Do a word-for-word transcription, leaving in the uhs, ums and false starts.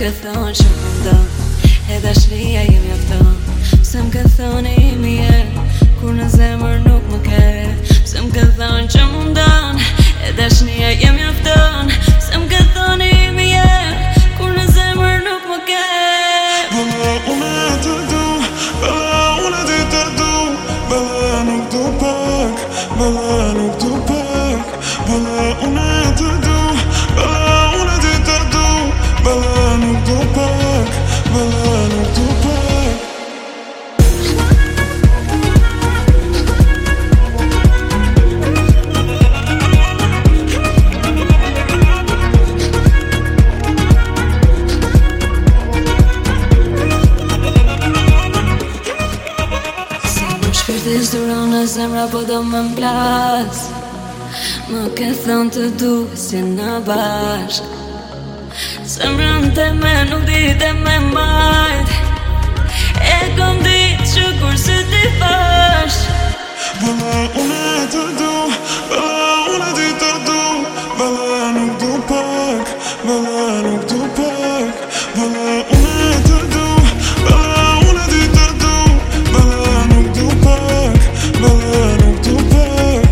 ke thonë që mundon, e dashnia jem jafton. Pse m'ke thonë i mje, kur në zemër nuk më ke. Pse m'ke thonë që mundon, e dashnia jem jafton. Pse m'ke thonë i mje, kur në zemër nuk më ke. Bella unë e të du, bella unë e të du, bella nuk du pak, bella nuk du pak. Bella unë e të du, bella unë e të du, bella nuk du pak, bella nuk du pak. Shpirtis duron në zemra po do më m'plas. Më ke thonë të du si në bashk. Zemrën të me nuk di të me majt. E kom dit që kur se ti fash. Bella unë e të du, bella unë e të du, bella nuk du pak, bella nuk du pak. Bella unë e të du, bella unë e të du, bella nuk du pak, bella nuk du pak.